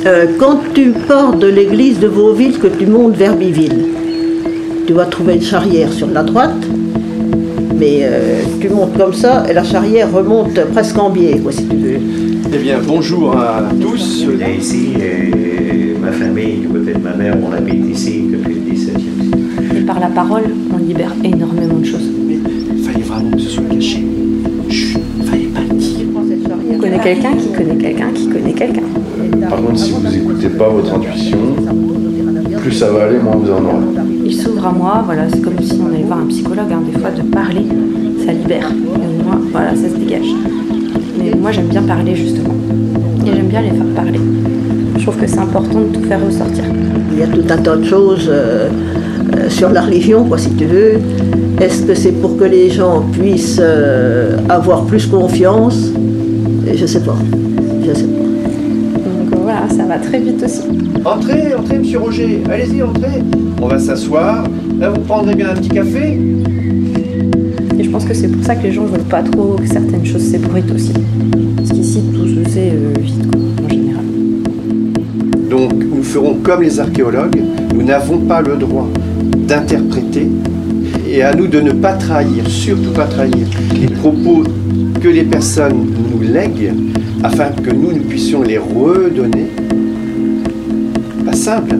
Quand tu pars de l'église de Vauville, que tu montes vers Biville, tu vas trouver une charrière sur la droite, mais tu montes comme ça et la charrière remonte presque en biais, quoi, si tu veux. Eh bien, bonjour à tous. Ici, ma famille, du côté de ma mère, on habite ici depuis le 17e siècle. Et par la parole, on libère énormément de choses. Mais il fallait vraiment que ce soit caché. Chut, fallait pas le dire. On connaît quelqu'un qui connaît quelqu'un qui connaît quelqu'un. Par contre, si vous n'écoutez pas votre intuition, plus ça va aller, moins vous en aurez. Il s'ouvre à moi, voilà, c'est comme si on allait voir un psychologue, hein, des fois de parler, ça libère. Et au moins, voilà, ça se dégage. Mais moi j'aime bien parler justement. Et j'aime bien les faire parler. Je trouve que c'est important de tout faire ressortir. Il y a tout un tas de choses sur la religion, quoi, si tu veux. Est-ce que c'est pour que les gens puissent avoir plus confiance? Je sais pas. Donc voilà, ça va très vite aussi. Entrez, entrez, monsieur Roger. Allez-y, entrez. On va s'asseoir. Là, vous prendrez bien un petit café. Et je pense que c'est pour ça que les gens veulent pas trop que certaines choses s'ébruitent aussi. Parce qu'ici, tout se sait vite, quoi, en général. Donc, nous ferons comme les archéologues. Nous n'avons pas le droit d'interpréter. Et à nous de ne pas trahir, surtout pas trahir, les propos que les personnes nous lèguent, afin que nous puissions les redonner. Pas simple.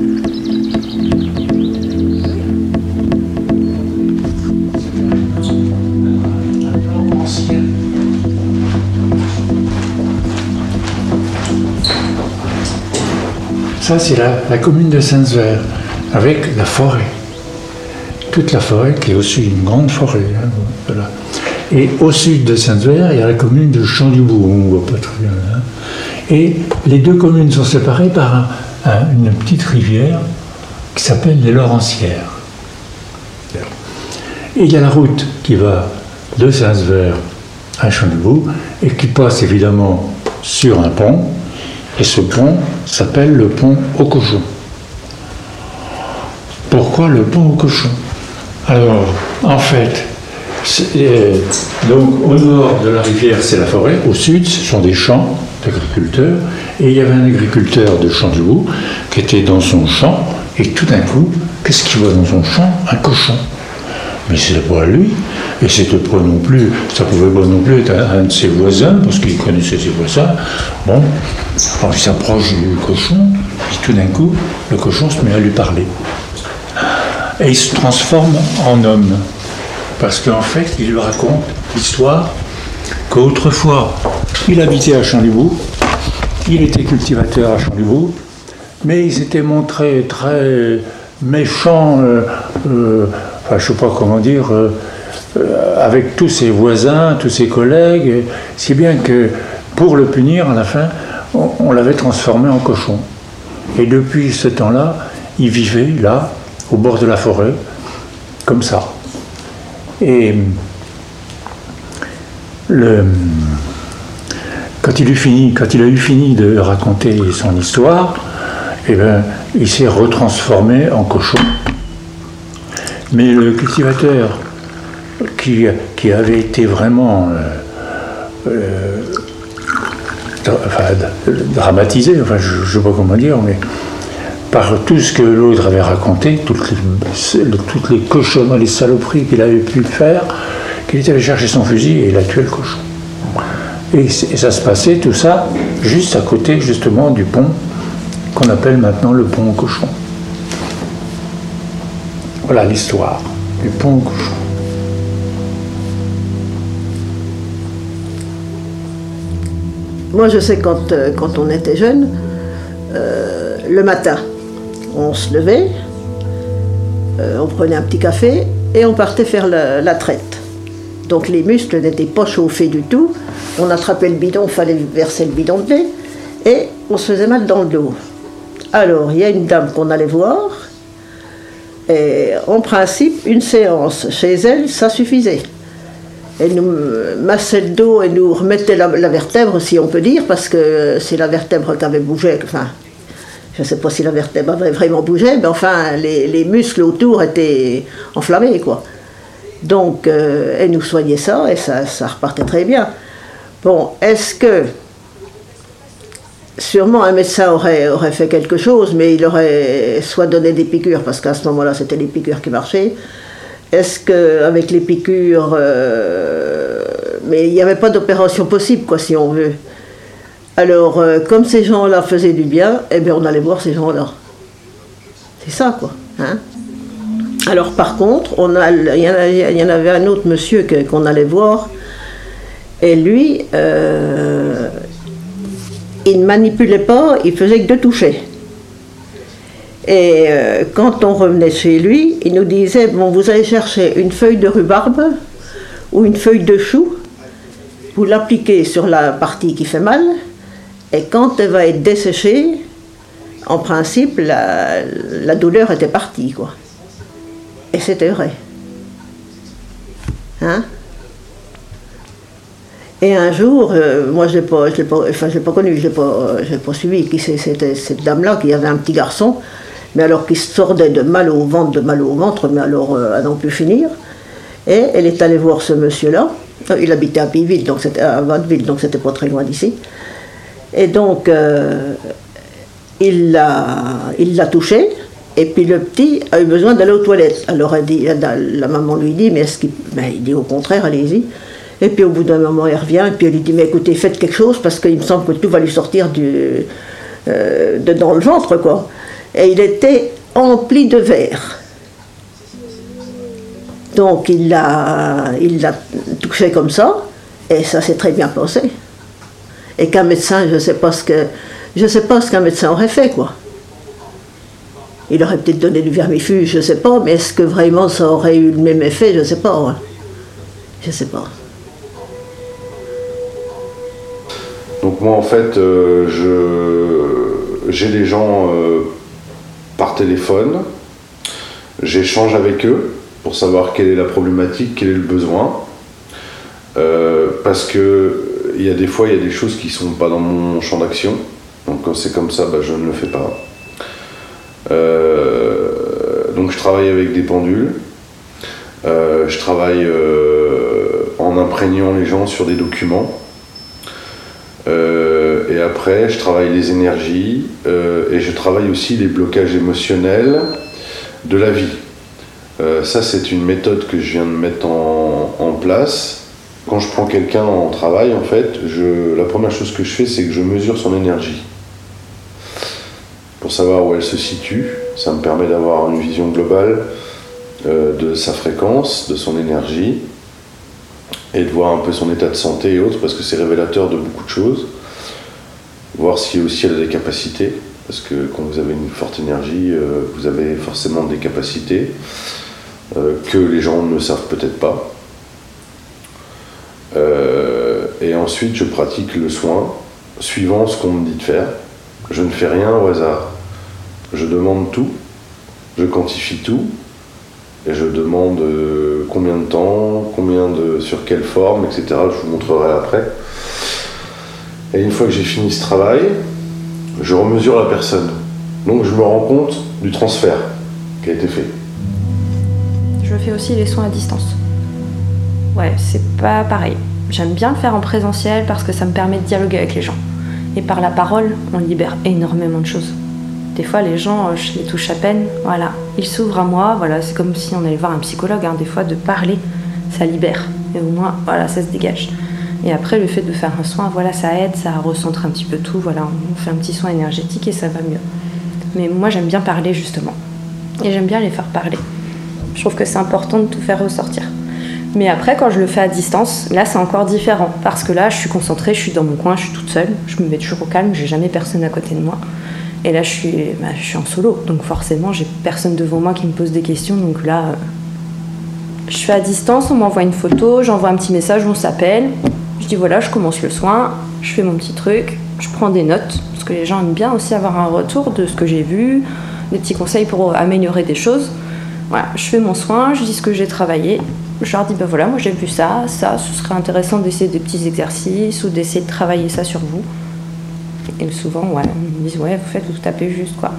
Ça, c'est la commune de Saint-Sever, avec la forêt. Toute la forêt qui est au sud, une grande forêt. Hein, voilà. Et au sud de Saint-Sever, il y a la commune de Champ-du-Bourg, on ne voit pas très bien. Hein. Et les deux communes sont séparées par une petite rivière qui s'appelle les Laurentières. Et il y a la route qui va de Saint-Sever à Champ-du-Bourg et qui passe évidemment sur un pont. Et ce pont s'appelle le pont au cochon. Pourquoi le pont au cochon? Alors, en fait, donc au nord de la rivière, c'est la forêt. Au sud, ce sont des champs d'agriculteurs. Et il y avait un agriculteur de Champ-du-Bourg qui était dans son champ. Et tout d'un coup, qu'est-ce qu'il voit dans son champ? Un cochon. Mais c'était pas lui. Et c'était pas non plus, ça pouvait pas non plus être un de ses voisins, parce qu'il connaissait ses voisins. Bon, alors il s'approche du cochon, et tout d'un coup, le cochon se met à lui parler. Et il se transforme en homme. Parce qu'en fait, il lui raconte l'histoire qu'autrefois, il habitait à Champ-du-Bourg, il était cultivateur à Champ-du-Bourg, mais il s'était montré très méchant, enfin, je ne sais pas comment dire, avec tous ses voisins, tous ses collègues, si bien que pour le punir, à la fin, on l'avait transformé en cochon. Et depuis ce temps-là, il vivait là, au bord de la forêt, comme ça. Et quand il a eu fini de raconter son histoire, eh ben, il s'est retransformé en cochon. Mais le cultivateur qui avait été vraiment dramatisé, enfin je ne sais pas comment dire, mais par tout ce que l'autre avait raconté, toutes les cochons, les saloperies qu'il avait pu faire, qu'il était allé chercher son fusil et il a tué le cochon. Et ça se passait, tout ça, juste à côté justement du pont qu'on appelle maintenant le pont au cochon. Voilà l'histoire du pont au cochon. Moi, je sais quand on était jeune, le matin, on se levait, on prenait un petit café et on partait faire la traite. Donc les muscles n'étaient pas chauffés du tout. On attrapait le bidon, il fallait verser le bidon de lait et on se faisait mal dans le dos. Alors, il y a une dame qu'on allait voir et en principe, une séance chez elle, ça suffisait. Elle nous massait le dos et nous remettait la vertèbre, si on peut dire, parce que c'est la vertèbre qui avait bougé. Enfin, je ne sais pas si la vertèbre avait vraiment bougé, mais enfin, les muscles autour étaient enflammés, quoi. Donc, elle nous soignait ça et ça repartait très bien. Bon, est-ce que sûrement un médecin aurait fait quelque chose, mais il aurait soit donné des piqûres, parce qu'à ce moment-là c'était les piqûres qui marchaient. Est-ce qu'avec les piqûres... mais il n'y avait pas d'opération possible, quoi, si on veut. Alors, comme ces gens-là faisaient du bien, eh bien on allait voir ces gens-là. C'est ça, quoi. Hein? Alors par contre, il y en avait un autre monsieur qu'on allait voir, et lui, il ne manipulait pas, il faisait que de toucher. Et quand on revenait chez lui, il nous disait, bon, vous allez chercher une feuille de rhubarbe ou une feuille de chou, vous l'appliquez sur la partie qui fait mal, et quand elle va être desséchée, en principe, la douleur était partie, quoi. Et c'était vrai. Hein? Et un jour, moi je l'ai pas connu, je l'ai pas suivi, c'était cette dame-là qui avait un petit garçon, mais alors qui sortait de mal au ventre, mais alors à n'en plus finir. Et elle est allée voir ce monsieur-là. Il habitait à Piville, donc c'était à Vaudeville, donc c'était pas très loin d'ici. Et donc il l'a touché. Et puis le petit a eu besoin d'aller aux toilettes. Alors la maman lui dit, mais est-ce qu'il... Ben, il dit au contraire, allez-y. Et puis au bout d'un moment, il revient, et puis elle lui dit, mais écoutez, faites quelque chose, parce qu'il me semble que tout va lui sortir de dans le ventre, quoi. Et il était empli de verre. Donc il l'a touché comme ça, et ça s'est très bien passé. Et qu'un médecin, je sais pas ce qu'un médecin aurait fait, quoi. Il aurait peut-être donné du vermifuge, je ne sais pas, mais est-ce que vraiment ça aurait eu le même effet, je ne sais pas. Hein. Je ne sais pas. Donc moi en fait, j'ai des gens par téléphone, j'échange avec eux pour savoir quelle est la problématique, quel est le besoin. Parce que il y a des fois, il y a des choses qui ne sont pas dans mon champ d'action. Donc quand c'est comme ça, je ne le fais pas. Donc je travaille avec des pendules, je travaille en imprégnant les gens sur des documents, et après je travaille les énergies, et je travaille aussi les blocages émotionnels de la vie. Ça c'est une méthode que je viens de mettre en place. Quand je prends quelqu'un en travail, en fait, la première chose que je fais, c'est que je mesure son énergie. Pour savoir où elle se situe, ça me permet d'avoir une vision globale de sa fréquence, de son énergie, et de voir un peu son état de santé et autres, parce que c'est révélateur de beaucoup de choses. Voir si aussi elle a des capacités, parce que quand vous avez une forte énergie, vous avez forcément des capacités que les gens ne savent peut-être pas. Et ensuite, je pratique le soin, suivant ce qu'on me dit de faire. Je ne fais rien au hasard. Je demande tout, je quantifie tout, et je demande combien de temps, sur quelle forme, etc. Je vous montrerai après. Et une fois que j'ai fini ce travail, je remesure la personne. Donc je me rends compte du transfert qui a été fait. Je fais aussi les soins à distance. Ouais, c'est pas pareil. J'aime bien le faire en présentiel parce que ça me permet de dialoguer avec les gens. Et par la parole, on libère énormément de choses. Des fois, les gens, je les touche à peine, voilà. Ils s'ouvrent à moi, voilà. C'est comme si on allait voir un psychologue, hein. Des fois, de parler, ça libère. Et au moins, voilà, ça se dégage. Et après, le fait de faire un soin, voilà, ça aide, ça recentre un petit peu tout, voilà. On fait un petit soin énergétique et ça va mieux. Mais moi, j'aime bien parler, justement. Et j'aime bien les faire parler. Je trouve que c'est important de tout faire ressortir. Mais après, quand je le fais à distance, là, c'est encore différent. Parce que là, je suis concentrée, je suis dans mon coin, je suis toute seule. Je me mets toujours au calme, j'ai jamais personne à côté de moi. Et là, je suis en solo. Donc forcément, j'ai personne devant moi qui me pose des questions. Donc là, je fais à distance, on m'envoie une photo, j'envoie un petit message, on s'appelle. Je dis voilà, je commence le soin, je fais mon petit truc, je prends des notes. Parce que les gens aiment bien aussi avoir un retour de ce que j'ai vu, des petits conseils pour améliorer des choses. Voilà, je fais mon soin, je dis ce que j'ai travaillé. Je leur dis, ben voilà, moi j'ai vu ça, ce serait intéressant d'essayer des petits exercices ou d'essayer de travailler ça sur vous. Et souvent, ouais, ils me disent, ouais, vous tapez juste, quoi.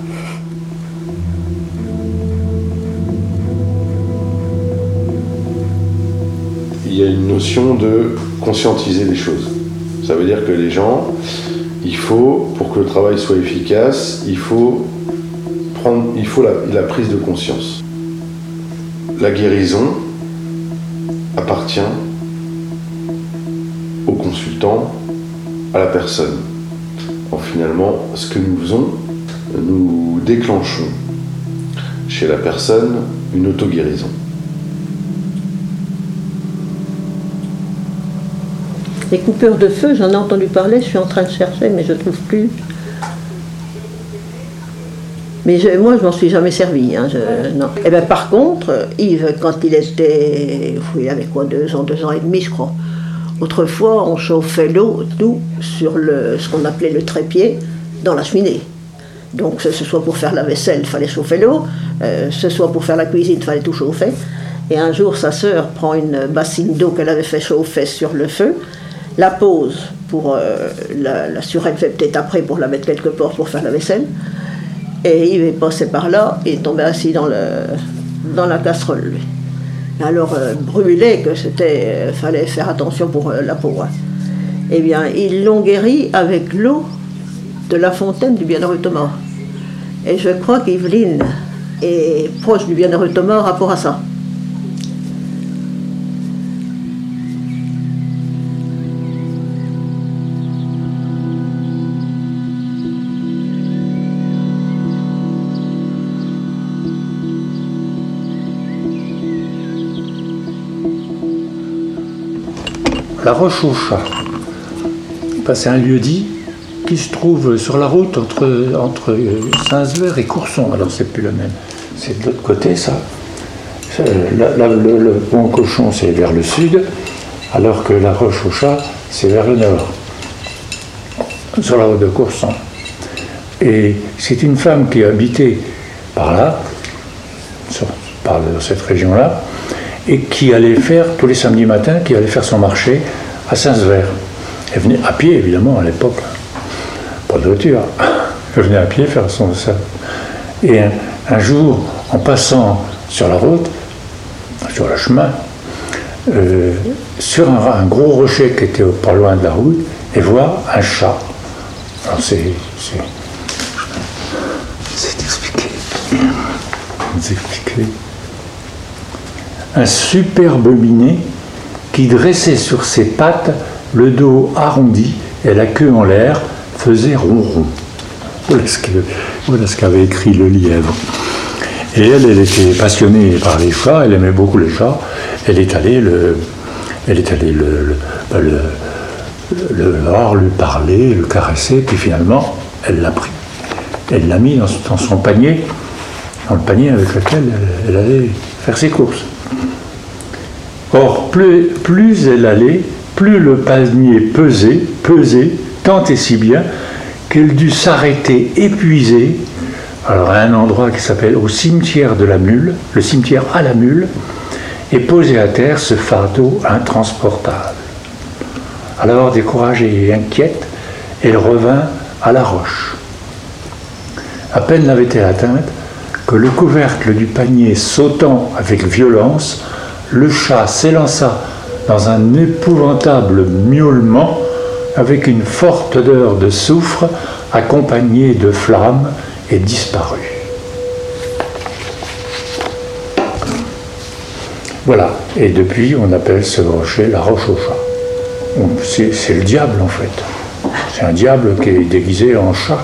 Il y a une notion de conscientiser les choses. Ça veut dire que les gens, pour que le travail soit efficace, il faut la prise de conscience. La guérison appartient au consultant, à la personne. Alors finalement, ce que nous faisons, nous déclenchons chez la personne une auto-guérison. Les coupeurs de feu, j'en ai entendu parler, je suis en train de chercher, mais je ne trouve plus. Mais moi, je m'en suis jamais servi. Non. Et ben, par contre, Yves, quand il avait quoi, 2 ans et demi, je crois. Autrefois, on chauffait l'eau, nous, sur ce qu'on appelait le trépied, dans la cheminée. Donc, ce soit pour faire la vaisselle, il fallait chauffer l'eau, ce soit pour faire la cuisine, il fallait tout chauffer. Et un jour, sa sœur prend une bassine d'eau qu'elle avait fait chauffer sur le feu, la pose pour la surelle fait peut-être après pour la mettre quelque part pour faire la vaisselle. Et il est passé par là, il est tombé assis dans la casserole, lui. Alors, brûlé, que fallait faire attention pour la peau. Hein. Eh bien, ils l'ont guéri avec l'eau de la fontaine du Bienheureux Thomas. Et je crois qu'Yveline est proche du Bienheureux Thomas rapport à ça. La Roche au Chat, c'est un lieu-dit qui se trouve sur la route entre Saint-Sever et Courson. Alors c'est plus le même, c'est de l'autre côté ça. Le Pont Cochon c'est vers le sud, alors que la Roche au Chat c'est vers le nord, sur la route de Courson. Et c'est une femme qui habitait par là, par cette région-là, et qui allait faire, tous les samedis matins, qui allait faire son marché à Saint-Sever. Elle venait à pied, évidemment, à l'époque. Pas de voiture. Elle venait à pied faire ça. Et un jour, en passant sur la route, sur le chemin, sur un gros rocher qui était pas loin de la route, et voit un chat. Alors c'est expliqué. Un superbe minet qui dressait sur ses pattes le dos arrondi et la queue en l'air faisait ronron. Voilà ce qu'avait écrit le lièvre. Et elle était passionnée par les chats, elle aimait beaucoup les chats. Elle est allée le voir, lui parler, le caresser, puis finalement, elle l'a pris. Elle l'a mis dans son panier, dans le panier avec lequel elle allait faire ses courses. Or, plus elle allait, plus le panier pesait, tant et si bien qu'elle dut s'arrêter épuisée, alors à un endroit qui s'appelle au cimetière de la Mule, le cimetière à la Mule, et poser à terre ce fardeau intransportable. Alors, découragée et inquiète, elle revint à la Roche. À peine l'avait-elle atteinte que le couvercle du panier sautant avec violence, le chat s'élança dans un épouvantable miaulement avec une forte odeur de soufre accompagnée de flammes et disparut. Voilà, et depuis on appelle ce rocher la Roche au Chat. C'est le diable en fait. C'est un diable qui est déguisé en chat.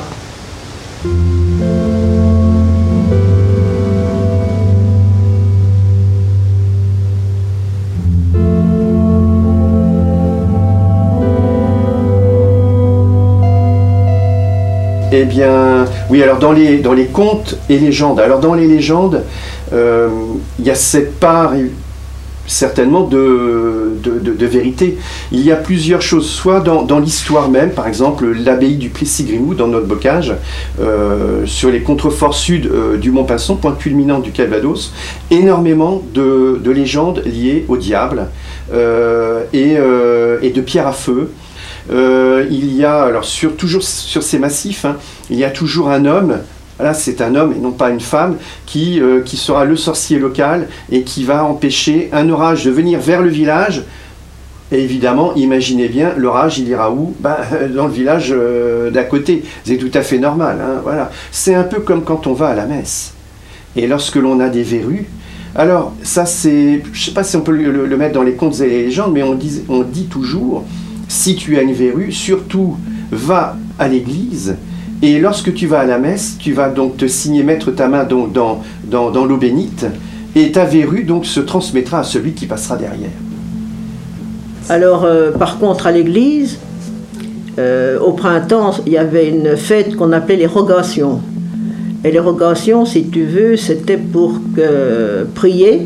Eh bien, oui, alors dans les contes et légendes, dans les légendes, il y a cette part certainement de vérité. Il y a plusieurs choses, soit dans l'histoire même, par exemple l'abbaye du Plessis-Grimoux dans notre bocage, sur les contreforts sud du Mont-Pinçon, point culminant du Calvados, énormément de légendes liées au diable et de pierres à feu. Il y a, alors toujours sur ces massifs, il y a toujours un homme, là c'est un homme et non pas une femme, qui sera le sorcier local et qui va empêcher un orage de venir vers le village Et évidemment, imaginez bien, l'orage, il ira où? Dans le village d'à côté. C'est tout à fait normal. Hein, voilà. C'est un peu comme quand on va à la messe. Et lorsque l'on a des verrues, alors ça c'est, je ne sais pas si on peut le mettre dans les contes et les légendes, mais on dit toujours, si tu as une verrue, surtout va à l'église, et lorsque tu vas à la messe, tu vas donc te signer, mettre ta main donc dans l'eau bénite, et ta verrue donc se transmettra à celui qui passera derrière. Alors, par contre, à l'église, au printemps, il y avait une fête qu'on appelait les rogations. Et les rogations, si tu veux, c'était pour prier,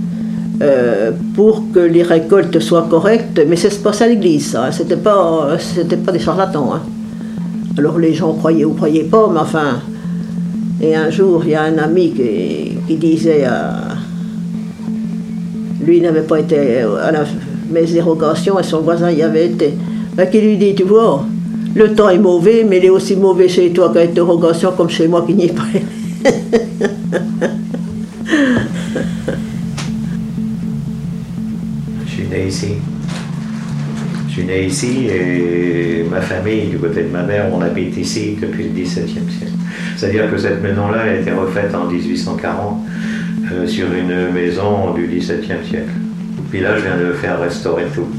pour que les récoltes soient correctes. Mais ça se passait à l'église, ça. C'était pas des charlatans. Hein. Alors, les gens croyaient ou croyaient pas, mais enfin... Et un jour, il y a un ami qui disait... lui, il n'avait pas été à la messe des rogations et son voisin y avait été. Qui lui dit, tu vois, le temps est mauvais, mais il est aussi mauvais chez toi qu'avec tes rogations comme chez moi qui n'y est pas. Je suis né ici. Je suis né ici et ma famille, du côté de ma mère, on habite ici depuis le XVIIe siècle. C'est-à-dire que cette maison-là a été refaite en 1840 sur une maison du XVIIe siècle. Puis là, je viens de faire restaurer tout.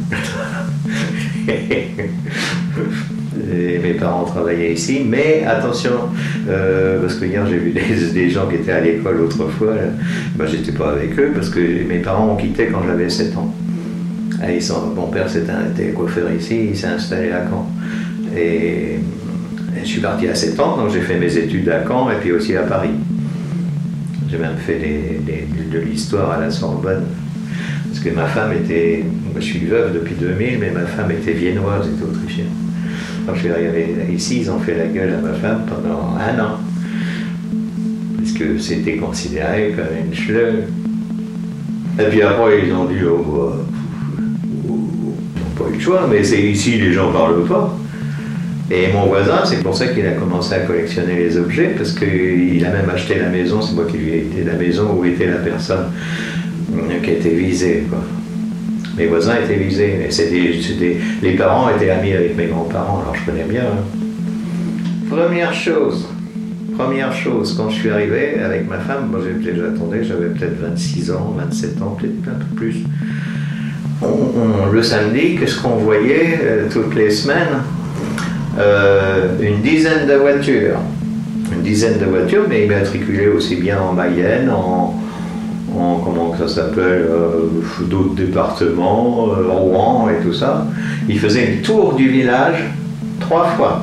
Et mes parents travaillaient ici, mais attention, parce que hier j'ai vu des gens qui étaient à l'école autrefois, j'étais pas avec eux parce que mes parents ont quitté quand j'avais 7 ans. Et mon père était coiffeur ici, il s'est installé à Caen. Et je suis parti à 7 ans, donc j'ai fait mes études à Caen et puis aussi à Paris. J'ai même fait de l'histoire à la Sorbonne. Parce que ma femme était... Je suis veuve depuis 2000, mais ma femme était viennoise, était autrichienne. Quand je suis arrivé ici, ils ont fait la gueule à ma femme pendant 1 an. Parce que c'était considéré comme une schleugue. Et puis après, ils ont dit, ils n'ont pas eu le choix, mais c'est ici, les gens ne parlent pas. Et mon voisin, c'est pour ça qu'il a commencé à collectionner les objets, parce qu'il a même acheté la maison, c'est moi qui lui ai été la maison où était la personne qui était visée, quoi. Mes voisins étaient visés, et les parents étaient amis avec mes grands-parents, alors je connais bien. Hein. Première chose, quand je suis arrivé avec ma femme, moi j'attendais, j'avais peut-être 26 ans, 27 ans, peut-être un peu plus. Le samedi, qu'est-ce qu'on voyait toutes les semaines? Une dizaine de voitures. Mais immatriculées aussi bien en Mayenne, en comment ça s'appelle, d'autres départements, Rouen et tout ça. Ils faisaient le tour du village 3 fois.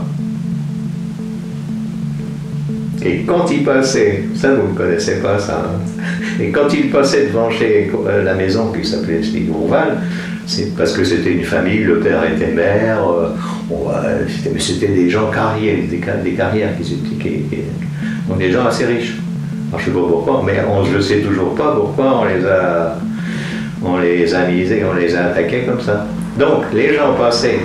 Et quand ils passaient, ça vous ne connaissez pas ça, hein, et quand ils passaient devant chez la maison qui s'appelait Stigouval, c'est parce que c'était une famille, le père était maire, c'était des gens carriers, des carrières donc des gens assez riches. Alors je ne sais pas pourquoi, mais je ne sais toujours pas pourquoi on les a misés, on les a attaqués comme ça. Donc les gens passaient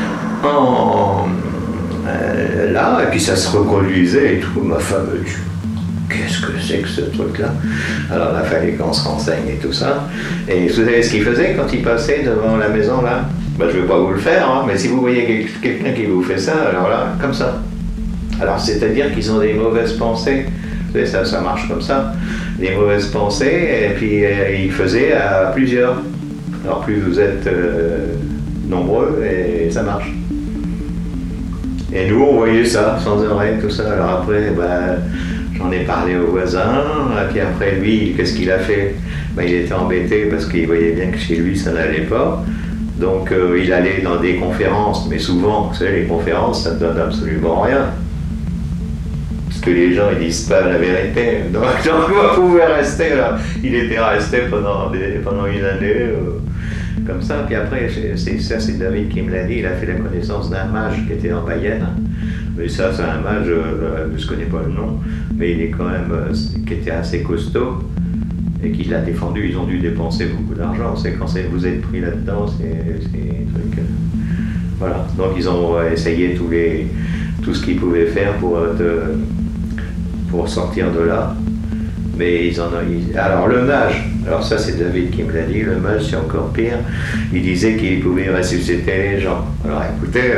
là, et puis ça se reconduisait et tout. Ma femme, qu'est-ce que c'est que ce truc-là? Alors il a fallu qu'on se renseigne et tout ça. Et vous savez ce qu'ils faisaient quand ils passaient devant la maison là? Je ne vais pas vous le faire, hein, mais si vous voyez quelqu'un qui vous fait ça, alors là, comme ça. Alors c'est-à-dire qu'ils ont des mauvaises pensées. Vous savez, ça marche comme ça. Des mauvaises pensées, et puis ils faisaient à plusieurs. Alors plus vous êtes nombreux, et ça marche. Et nous, on voyait ça, sans arrêt, tout ça. Alors après, j'en ai parlé au voisin, et puis après, lui, qu'est-ce qu'il a fait? Il était embêté parce qu'il voyait bien que chez lui, ça n'allait pas. Donc, il allait dans des conférences, mais souvent, vous savez, les conférences, ça ne donne absolument rien. Parce que les gens, ils disent pas la vérité. Donc, on pouvait rester là. Il était resté pendant une année, comme ça. Puis après, c'est David qui me l'a dit, il a fait la connaissance d'un mage qui était en Mayenne. Mais ça, c'est un mage, je ne connais pas le nom, mais il est quand même, qui était assez costaud et qui l'a défendu. Ils ont dû dépenser beaucoup d'argent. C'est quand vous êtes pris là-dedans, c'est des trucs. Voilà. Donc ils ont essayé tout ce qu'ils pouvaient faire pour sortir de là. Mais alors le mage, alors ça c'est David qui me l'a dit, le mage c'est encore pire, il disait qu'il pouvait ressusciter les gens. Alors écoutez,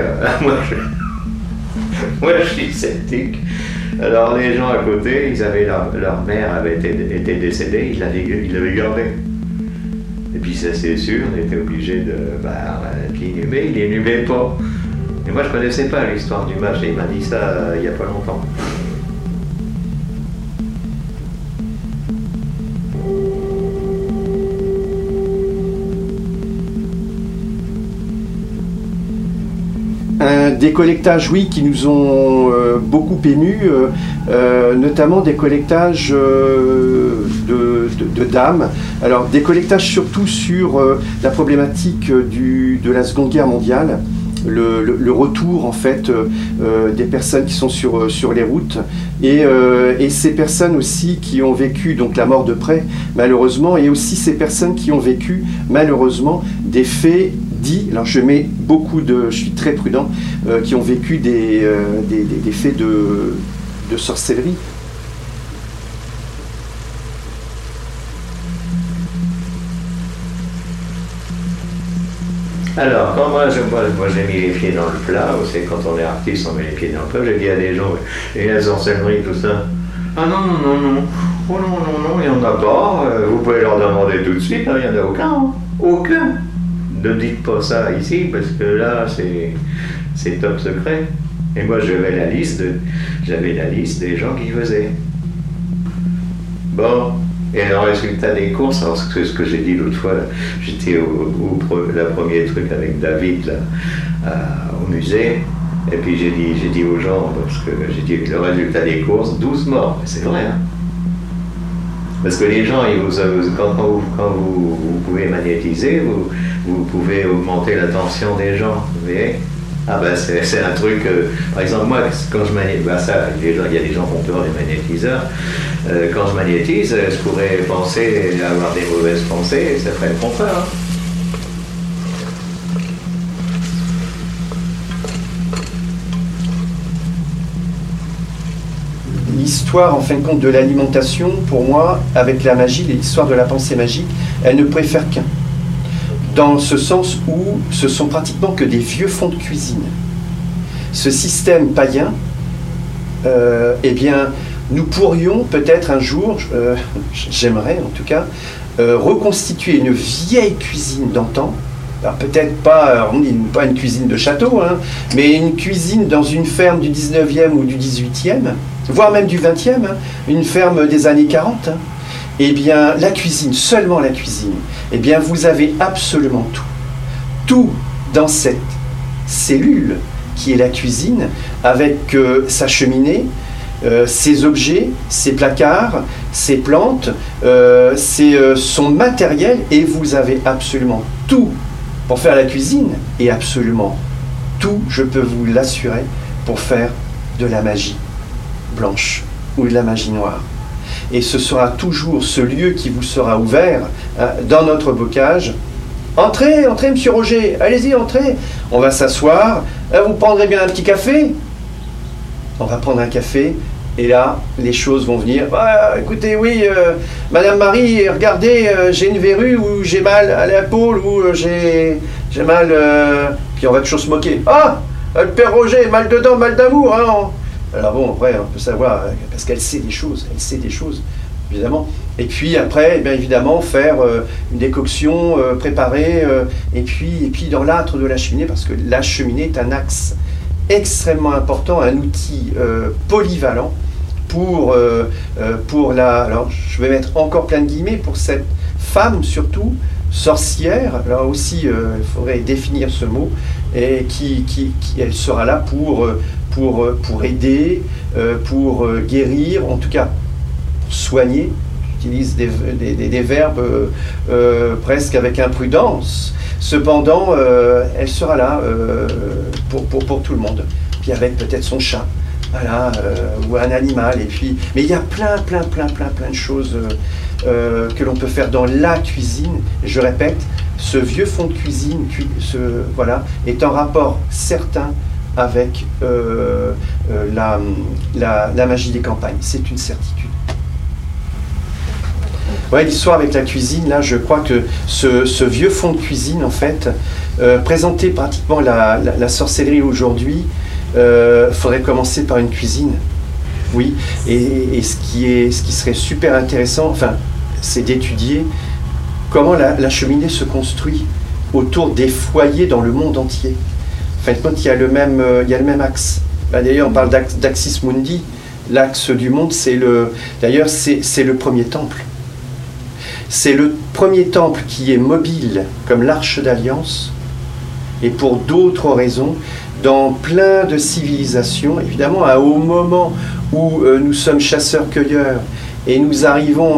moi je suis sceptique. Alors les gens à côté, leur mère avait été décédée, ils l'avaient gardée. Et puis ça c'est sûr, on était obligé de l'inhumer, il l'inhumait pas. Et moi je connaissais pas l'histoire du mage, et il m'a dit ça il y a pas longtemps. Des collectages, oui, qui nous ont beaucoup émus, notamment des collectages de dames. Alors, des collectages surtout sur la problématique de la Seconde Guerre mondiale, le retour, en fait, des personnes qui sont sur les routes, et ces personnes aussi qui ont vécu donc la mort de près, malheureusement, et aussi ces personnes qui ont vécu, malheureusement, des faits dits, alors je suis très prudent, qui ont vécu des faits de sorcellerie. Alors, quand moi j'ai mis les pieds dans le plat, vous savez, quand on est artiste, on met les pieds dans le plat, j'ai dit à des gens, et la sorcellerie, tout ça, ah non, oh non, il n'y en a pas, vous pouvez leur demander tout de suite, il n'y en a aucun. Ne dites pas ça ici, parce que là, c'est top secret. Et moi, j'avais la liste des gens qui faisaient. Bon, et le résultat des courses, alors c'est ce que j'ai dit l'autre fois, là, j'étais le premier truc avec David, là, au musée, et puis j'ai dit aux gens, parce que j'ai dit le résultat des courses, 12 morts, c'est vrai, hein. Parce que les gens, quand vous pouvez magnétiser, vous pouvez augmenter la tension des gens, vous voyez. Ah ben c'est un truc, par exemple moi, quand je magnétise, il y a des gens qui ont peur des magnétiseurs, quand je magnétise, je pourrais avoir des mauvaises pensées, et ça ferait le contraire. Hein. L'histoire, en fin de compte, de l'alimentation, pour moi, avec la magie, l'histoire de la pensée magique, elle ne pourrait faire qu'un. Dans ce sens où ce sont pratiquement que des vieux fonds de cuisine. Ce système païen, eh bien, nous pourrions peut-être un jour, j'aimerais en tout cas, reconstituer une vieille cuisine d'antan. Alors peut-être pas une cuisine de château, hein, mais une cuisine dans une ferme du 19e ou du 18e, voire même du 20e, hein, une ferme des années 40. Hein. Eh bien, la cuisine, seulement la cuisine, eh bien, vous avez absolument tout. Tout dans cette cellule qui est la cuisine, avec sa cheminée, ses objets, ses placards, ses plantes, son matériel, et vous avez absolument tout pour faire la cuisine, et absolument tout, je peux vous l'assurer, pour faire de la magie blanche ou de la magie noire. Et ce sera toujours ce lieu qui vous sera ouvert dans notre bocage. Entrez, monsieur Roger, allez-y, entrez. On va s'asseoir, vous prendrez bien un petit café. On va prendre un café, et là, les choses vont venir. Ah, écoutez, oui, Madame Marie, regardez, j'ai une verrue, ou j'ai mal à l'épaule, ou j'ai mal... Puis on va toujours se moquer. Ah, le père Roger, mal dedans, mal d'amour, hein. Alors bon, après, on peut savoir, parce qu'elle sait des choses, évidemment. Et puis après, bien évidemment, faire une décoction, préparer, et puis dans l'âtre de la cheminée, parce que la cheminée est un axe extrêmement important, un outil polyvalent pour alors je vais mettre encore plein de guillemets, pour cette femme surtout, sorcière, là aussi il faudrait définir ce mot, et qui elle sera là pour aider, pour guérir, en tout cas soigner. J'utilise des verbes presque avec imprudence. Cependant, elle sera là pour tout le monde. Puis avec peut-être son chat, voilà, ou un animal. Et puis, mais il y a plein de choses que l'on peut faire dans la cuisine. Je répète, ce vieux fond de cuisine, voilà, est en rapport certain avec la magie des campagnes. C'est une certitude. Ouais, l'histoire avec la cuisine, là, je crois que ce vieux fond de cuisine, en fait, présenter pratiquement la sorcellerie aujourd'hui, faudrait commencer par une cuisine. Oui, et ce qui serait super intéressant, enfin, c'est d'étudier comment la cheminée se construit autour des foyers dans le monde entier. En fin de compte, il y a le même axe. D'ailleurs, on parle d'Axis Mundi. L'axe du monde, c'est le premier temple. C'est le premier temple qui est mobile comme l'Arche d'Alliance, et pour d'autres raisons, dans plein de civilisations, évidemment, au moment où nous sommes chasseurs-cueilleurs et nous arrivons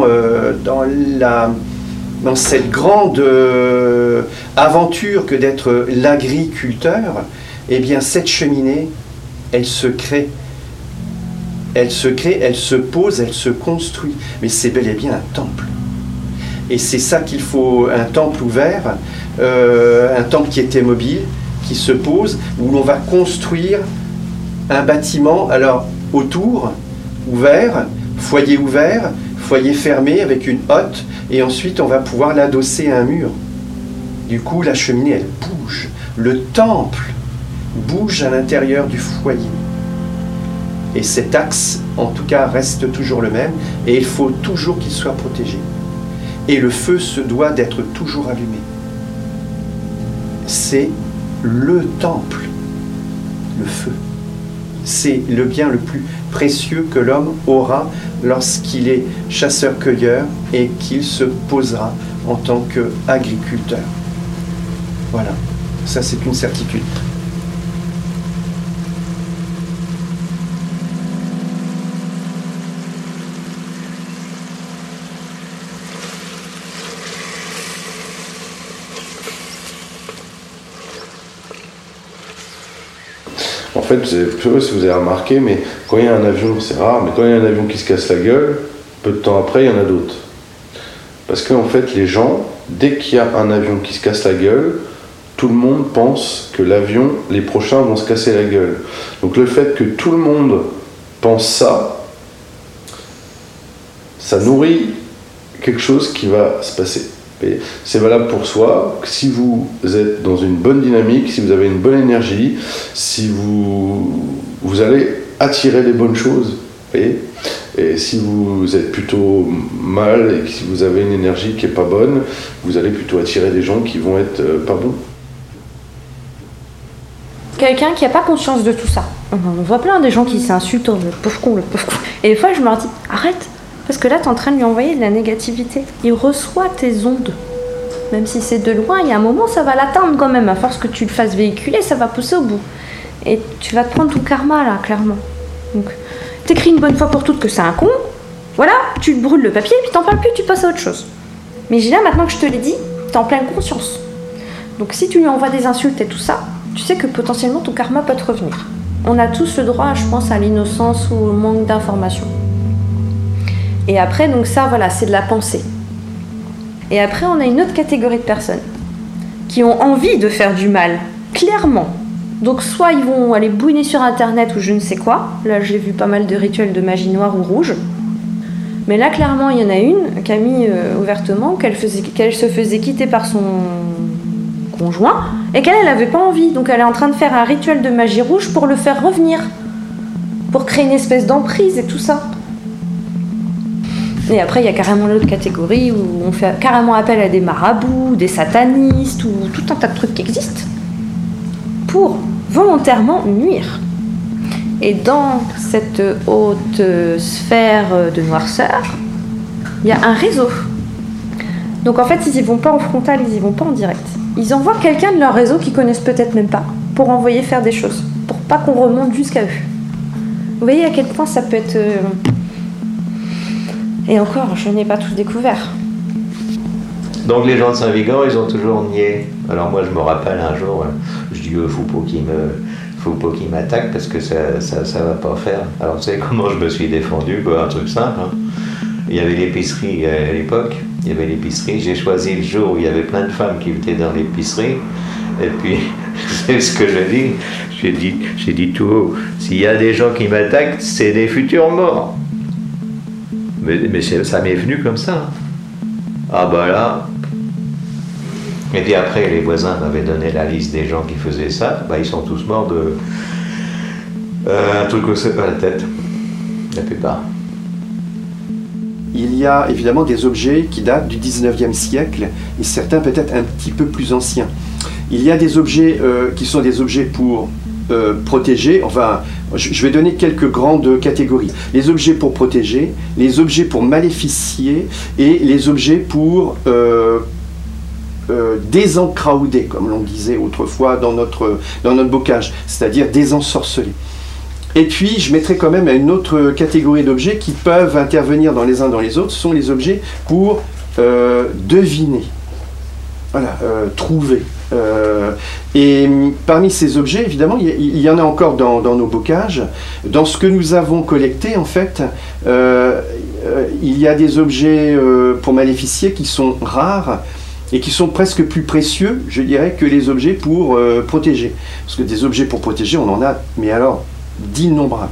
dans cette grande aventure que d'être l'agriculteur, eh bien cette cheminée, elle se crée. Elle se pose, elle se construit. Mais c'est bel et bien un temple. Et c'est ça qu'il faut, un temple ouvert, un temple qui était mobile, qui se pose, où l'on va construire un bâtiment, alors autour, ouvert, foyer fermé avec une hotte, et ensuite on va pouvoir l'adosser à un mur. Du coup, la cheminée, elle bouge. Le temple bouge à l'intérieur du foyer. Et cet axe, en tout cas, reste toujours le même, et il faut toujours qu'il soit protégé. Et le feu se doit d'être toujours allumé. C'est le temple, le feu. C'est le bien le plus précieux que l'homme aura lorsqu'il est chasseur-cueilleur et qu'il se posera en tant qu'agriculteur. Voilà, ça c'est une certitude. En fait, je ne sais pas si vous avez remarqué, mais quand il y a un avion, c'est rare, mais quand il y a un avion qui se casse la gueule, peu de temps après, il y en a d'autres. Parce qu'en fait, les gens, dès qu'il y a un avion qui se casse la gueule, tout le monde pense que l'avion, les prochains vont se casser la gueule. Donc le fait que tout le monde pense ça nourrit quelque chose qui va se passer. Et c'est valable pour soi. Si vous êtes dans une bonne dynamique, si vous avez une bonne énergie, si vous allez attirer les bonnes choses. Et si vous êtes plutôt mal et que si vous avez une énergie qui n'est pas bonne, vous allez plutôt attirer des gens qui vont être pas bons. Quelqu'un qui n'a pas conscience de tout ça. On voit plein des gens qui s'insultent, le pauvre con. Et des fois, je me dis, arrête. Parce que là, tu es en train de lui envoyer de la négativité. Il reçoit tes ondes. Même si c'est de loin, il y a un moment, ça va l'atteindre quand même. À force que tu le fasses véhiculer, ça va pousser au bout. Et tu vas te prendre ton karma, là, clairement. Donc, t'écris une bonne fois pour toutes que c'est un con. Voilà, tu te brûles le papier, puis t'en parles plus, tu passes à autre chose. Mais là, maintenant que je te l'ai dit, t'es en pleine conscience. Donc, si tu lui envoies des insultes et tout ça, tu sais que potentiellement, ton karma peut te revenir. On a tous le droit, je pense, à l'innocence ou au manque d'information. Et après, donc ça, voilà, c'est de la pensée. Et après, on a une autre catégorie de personnes qui ont envie de faire du mal, clairement. Donc soit ils vont aller bouiner sur Internet ou je ne sais quoi. Là, j'ai vu pas mal de rituels de magie noire ou rouge. Mais là, clairement, il y en a une qui a mis ouvertement qu'elle se faisait quitter par son conjoint et qu'elle n'avait pas envie. Donc elle est en train de faire un rituel de magie rouge pour le faire revenir. Pour créer une espèce d'emprise et tout ça. Et après, il y a carrément l'autre catégorie où on fait carrément appel à des marabouts, des satanistes ou tout un tas de trucs qui existent pour volontairement nuire. Et dans cette haute sphère de noirceur, il y a un réseau. Donc en fait, ils y vont pas en frontal, ils y vont pas en direct. Ils envoient quelqu'un de leur réseau qu'ils connaissent peut-être même pas pour envoyer faire des choses, pour pas qu'on remonte jusqu'à eux. Vous voyez à quel point ça peut être... Et encore, je n'ai pas tout découvert. Donc les gens de Saint-Vigan, ils ont toujours nié. Alors moi, je me rappelle un jour, je dis faut pas qu'il m'attaque parce que ça va pas faire. Alors vous savez comment je me suis défendu, un truc simple. Hein. Il y avait l'épicerie à l'époque. Il y avait l'épicerie. J'ai choisi le jour où il y avait plein de femmes qui étaient dans l'épicerie. Et puis, c'est ce que je dis. J'ai dit tout haut, s'il y a des gens qui m'attaquent, c'est des futurs morts. Mais ça m'est venu comme ça. Ah bah là. Et puis après, les voisins m'avaient donné la liste des gens qui faisaient ça. Bah, ils sont tous morts de un truc au pas la tête. La plupart. Il y a évidemment des objets qui datent du 19e siècle et certains peut-être un petit peu plus anciens. Il y a des objets qui sont des objets pour protéger, enfin, je vais donner quelques grandes catégories. Les objets pour protéger, les objets pour maléficier et les objets pour désencrauder, comme l'on disait autrefois dans notre bocage, c'est-à-dire désensorceler. Et puis, je mettrai quand même une autre catégorie d'objets qui peuvent intervenir dans les uns dans les autres, ce sont les objets pour deviner, voilà, trouver. Et parmi ces objets, évidemment, il y en a encore dans nos bocages. Dans ce que nous avons collecté, en fait, il y a des objets pour maléficier qui sont rares et qui sont presque plus précieux, je dirais, que les objets pour protéger. Parce que des objets pour protéger, on en a, mais alors, d'innombrables.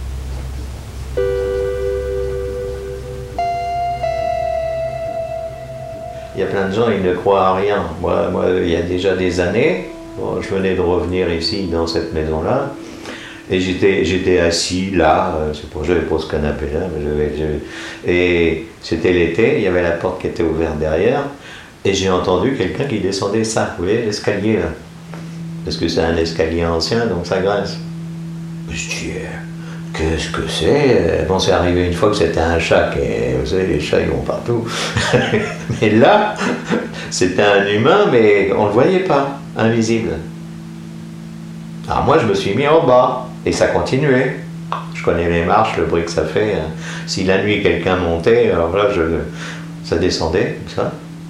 Il y a plein de gens, ils ne croient à rien. Moi, il y a déjà des années, bon, je venais de revenir ici, dans cette maison-là, et j'étais assis là, j'avais pas ce canapé-là, et c'était l'été, il y avait la porte qui était ouverte derrière, et j'ai entendu quelqu'un qui descendait ça, vous voyez, l'escalier là. Parce que c'est un escalier ancien, donc ça grince. Je dis, qu'est-ce que c'est? Bon, c'est arrivé une fois que c'était un chat, et vous savez, les chats ils vont partout. Mais là, c'était un humain, mais on ne le voyait pas, invisible. Alors moi, je me suis mis en bas, et ça continuait. Je connais les marches, le bruit que ça fait. Si la nuit quelqu'un montait, alors là, ça descendait, comme ça.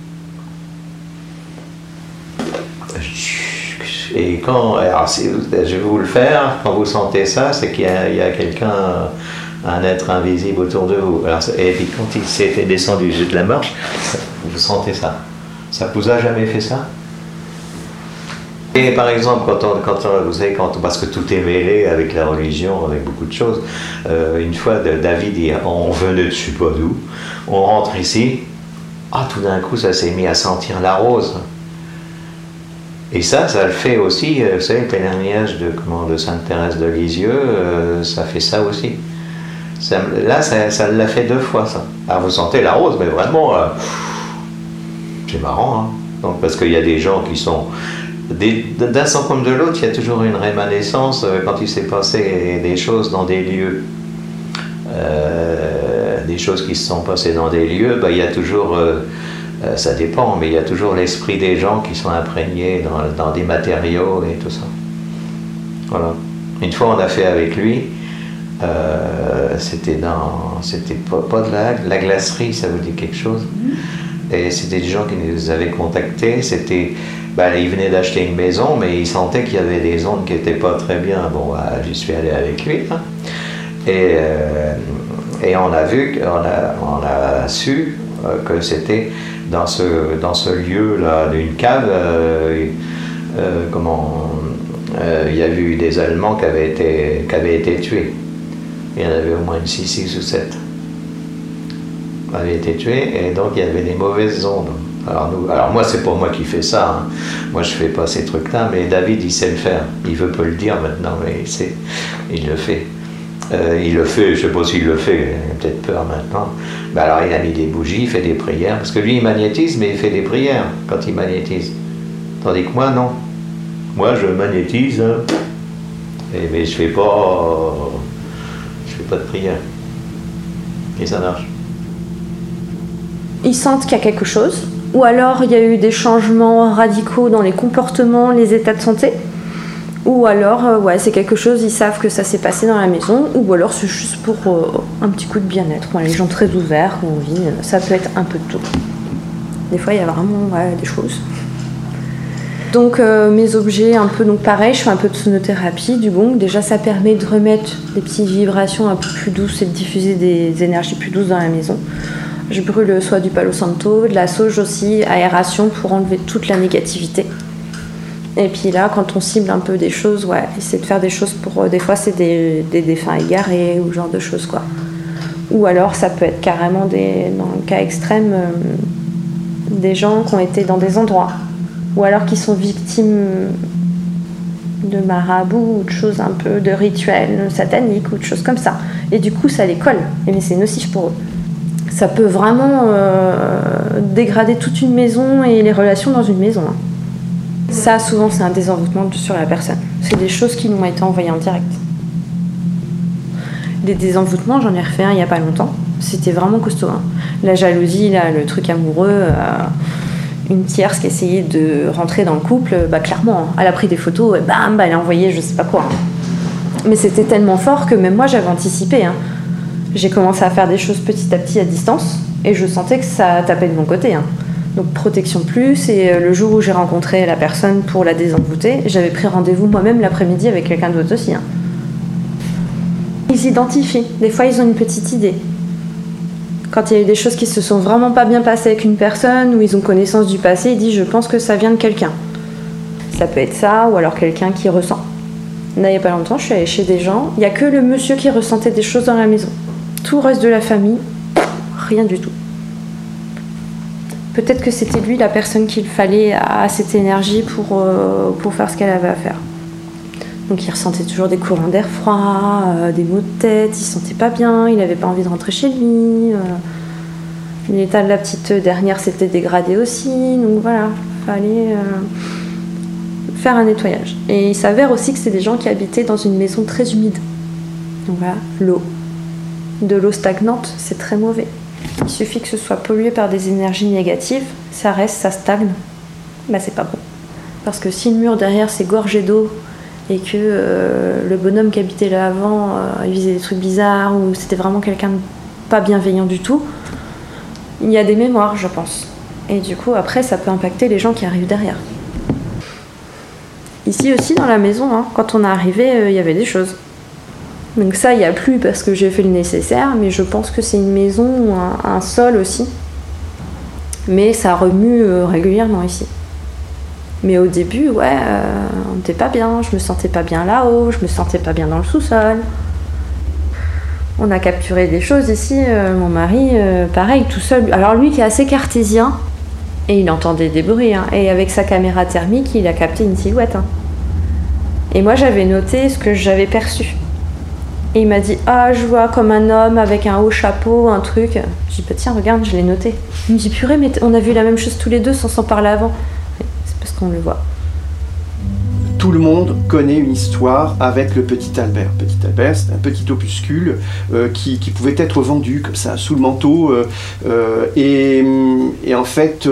Et quand, alors je vais vous le faire, quand vous sentez ça, c'est qu'il y a quelqu'un, un être invisible autour de vous. Alors, et puis quand il s'était descendu juste de la marche, vous sentez ça. Ça vous a jamais fait ça? Et par exemple, vous savez, parce que tout est mêlé avec la religion, avec beaucoup de choses, une fois David, on venait de je sais pas d'où, on rentre ici, tout d'un coup ça s'est mis à sentir la rose. Et ça le fait aussi, vous savez, le pèlerinage de Sainte-Thérèse de Lisieux, ça fait ça aussi. Ça l'a fait 2 fois, ça. Alors vous sentez la rose, mais vraiment, c'est marrant, hein. Donc, parce qu'il y a des gens qui sont... D'un sens comme de l'autre, il y a toujours une rémanescence quand il s'est passé des choses dans des lieux. Des choses qui se sont passées dans des lieux, il y a toujours... ça dépend, mais il y a toujours l'esprit des gens qui sont imprégnés dans des matériaux et tout ça. Voilà. Une fois, on a fait avec lui, c'était pas de la glacerie, ça vous dit quelque chose? Et c'était des gens qui nous avaient contactés. Ils venaient d'acheter une maison, mais ils sentaient qu'il y avait des ondes qui n'étaient pas très bien. Bon, j'y suis allé avec lui. Hein. Et on a vu, on a su que c'était dans ce lieu-là, d'une cave, il y a eu des Allemands qui avaient été tués. Il y en avait au moins 6 ou 7 qui avaient été tués, et donc il y avait des mauvaises ondes. Alors moi, c'est pas moi qui fais ça, hein. Moi je fais pas ces trucs-là, mais David il sait le faire. Il veut pas le dire maintenant, mais il le fait. Il le fait, je sais pas s'il le fait, il a peut-être peur maintenant. Alors il a mis des bougies, il fait des prières, parce que lui il magnétise, mais il fait des prières quand il magnétise. Tandis que moi non. Moi je magnétise, hein, mais je fais pas de prière. Et ça marche. Ils sentent qu'il y a quelque chose, ou alors il y a eu des changements radicaux dans les comportements, les états de santé. Ou alors, c'est quelque chose, ils savent que ça s'est passé dans la maison, ou alors c'est juste pour un petit coup de bien-être. Les gens très ouverts, ont envie, ça peut être un peu de tout. Des fois, il y a vraiment des choses. Donc, mes objets, un peu, donc pareil, je fais un peu de sonothérapie, du gong. Déjà, ça permet de remettre des petites vibrations un peu plus douces et de diffuser des énergies plus douces dans la maison. Je brûle soit du Palo Santo, de la sauge aussi, aération pour enlever toute la négativité. Et puis là, quand on cible un peu des choses, essayer de faire des choses pour... des fois, c'est des défunts égarés ou ce genre de choses, quoi. Ou alors, ça peut être carrément dans le cas extrême, des gens qui ont été dans des endroits, ou alors qui sont victimes de marabouts ou de choses un peu de rituels sataniques ou de choses comme ça. Et du coup, ça les colle, mais c'est nocif pour eux. Ça peut vraiment dégrader toute une maison et les relations dans une maison. Hein. Ça, souvent, c'est un désenvoûtement sur la personne. C'est des choses qui nous ont été envoyées en direct. Des désenvoûtements, j'en ai refait un il n'y a pas longtemps. C'était vraiment costaud. Hein. La jalousie, là, le truc amoureux, une tierce qui essayait de rentrer dans le couple, clairement, hein. Elle a pris des photos et bam, elle a envoyé je sais pas quoi. Hein. Mais c'était tellement fort que même moi, j'avais anticipé. Hein. J'ai commencé à faire des choses petit à petit à distance et je sentais que ça tapait de mon côté. Hein. Donc protection plus, et le jour où j'ai rencontré la personne pour la désenvoûter, j'avais pris rendez-vous moi-même l'après-midi avec quelqu'un d'autre aussi. Hein. Ils s'identifient, des fois ils ont une petite idée. Quand il y a eu des choses qui se sont vraiment pas bien passées avec une personne, ou ils ont connaissance du passé, ils disent je pense que ça vient de quelqu'un. Ça peut être ça, ou alors quelqu'un qui ressent. Là, il n'y a pas longtemps, je suis allée chez des gens, il n'y a que le monsieur qui ressentait des choses dans la maison. Tout le reste de la famille, rien du tout. Peut-être que c'était lui la personne qu'il fallait à cette énergie pour faire ce qu'elle avait à faire. Donc il ressentait toujours des courants d'air froid, des maux de tête, il se sentait pas bien, il n'avait pas envie de rentrer chez lui. L'état de la petite dernière s'était dégradé aussi, donc voilà, il fallait faire un nettoyage. Et il s'avère aussi que c'est des gens qui habitaient dans une maison très humide. Donc voilà, l'eau. De l'eau stagnante, c'est très mauvais. Il suffit que ce soit pollué par des énergies négatives, ça reste, ça stagne. C'est pas bon. Parce que si le mur derrière c'est gorgé d'eau et que le bonhomme qui habitait là avant, il faisait des trucs bizarres ou c'était vraiment quelqu'un de pas bienveillant du tout, il y a des mémoires, je pense. Et du coup, après, ça peut impacter les gens qui arrivent derrière. Ici aussi, dans la maison, hein, quand on est arrivé, il y avait des choses. Donc ça, il n'y a plus parce que j'ai fait le nécessaire, mais je pense que c'est une maison ou un sol aussi. Mais ça remue régulièrement ici. Mais au début, on n'était pas bien, je me sentais pas bien là-haut, je me sentais pas bien dans le sous-sol. On a capturé des choses ici, mon mari, pareil, tout seul. Alors lui qui est assez cartésien, et il entendait des bruits, hein, et avec sa caméra thermique, il a capté une silhouette. Hein. Et moi, j'avais noté ce que j'avais perçu. Et il m'a dit « Ah, je vois comme un homme avec un haut chapeau, un truc. » J'ai dit « Tiens, regarde, je l'ai noté. » Il me dit « Purée, mais on a vu la même chose tous les deux sans s'en parler avant. » C'est parce qu'on le voit. Tout le monde connaît une histoire avec le Petit Albert. Petit Albert, c'est un petit opuscule qui pouvait être vendu comme ça, sous le manteau. Et en fait,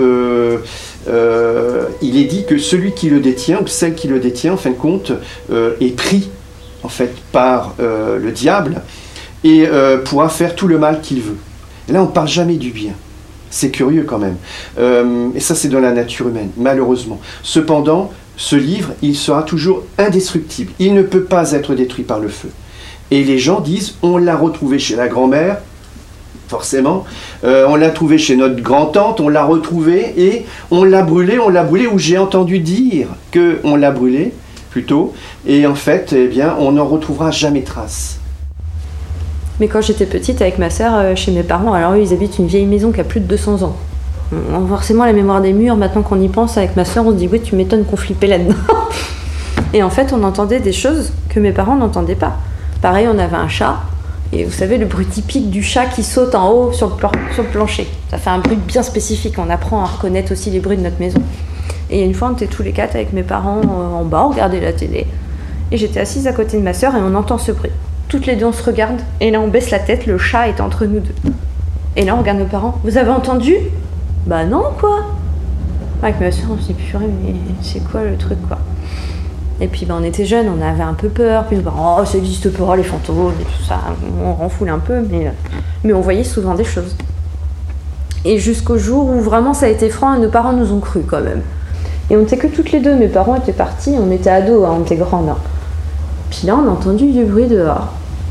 il est dit que celui qui le détient, ou celle qui le détient, en fin de compte, est pris en fait par le diable et pourra faire tout le mal qu'il veut. Et là, on ne parle jamais du bien. C'est curieux quand même. Et ça, c'est dans la nature humaine, malheureusement. Cependant, ce livre, il sera toujours indestructible. Il ne peut pas être détruit par le feu. Et les gens disent, on l'a retrouvé chez la grand-mère, forcément. On l'a trouvé chez notre grand-tante, on l'a retrouvé et on l'a brûlé, ou j'ai entendu dire qu'on l'a brûlé, plutôt. Et en fait, eh bien, on n'en retrouvera jamais trace. Mais quand j'étais petite avec ma sœur, chez mes parents, alors eux, ils habitent une vieille maison qui a plus de 200 ans. On a forcément la mémoire des murs, maintenant qu'on y pense, avec ma sœur, on se dit « Oui, tu m'étonnes qu'on flippait là-dedans. » Et en fait, on entendait des choses que mes parents n'entendaient pas. Pareil, on avait un chat, et vous savez, le bruit typique du chat qui saute en haut sur le plancher. Ça fait un bruit bien spécifique, on apprend à reconnaître aussi les bruits de notre maison. Et une fois, on était tous les quatre avec mes parents en bas, on regardait la télé. Et j'étais assise à côté de ma sœur et on entend ce bruit. Toutes les deux, on se regarde, et là, on baisse la tête, le chat est entre nous deux. Et là, on regarde nos parents. « Vous avez entendu ?» Bah non, quoi. Avec ma soeur, on se dit purée, mais c'est quoi le truc, quoi. Et puis on était jeunes, on avait un peu peur, puis oh, ça existe pas, les fantômes et tout ça, on renfoule un peu, mais on voyait souvent des choses. Et jusqu'au jour où vraiment ça a été franc, et nos parents nous ont cru quand même. Et on n'était que toutes les deux, mes parents étaient partis, on était ados, hein, on était grandes. Hein. Puis là, on a entendu du bruit dehors.